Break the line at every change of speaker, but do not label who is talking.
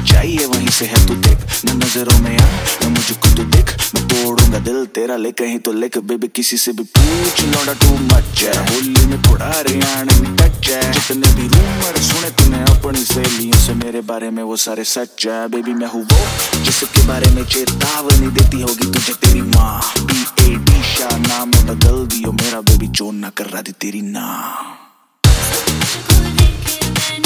चाहिए वहीं से है तू देख, न नजरों में आ न मुझको तू देख, मैं तोड़ूंगा दिल तेरा ले कहीं तो लेके बेबी किसी से भी पूछ, लौटा टू मच है होली में थोड़ा हरियाणवी टच है, जितने भी रूमर सुने तूने अपनी सहेलियों से मेरे बारे में वो सारे सच है, बेबी मैं हूँ वो जिसके बारे में चेतावनी देती होगी तुझे तेरी माँ, BAD शाह नाम बदल दियो मेरा बेबी, जो ना कर रहा थी तेरी ना।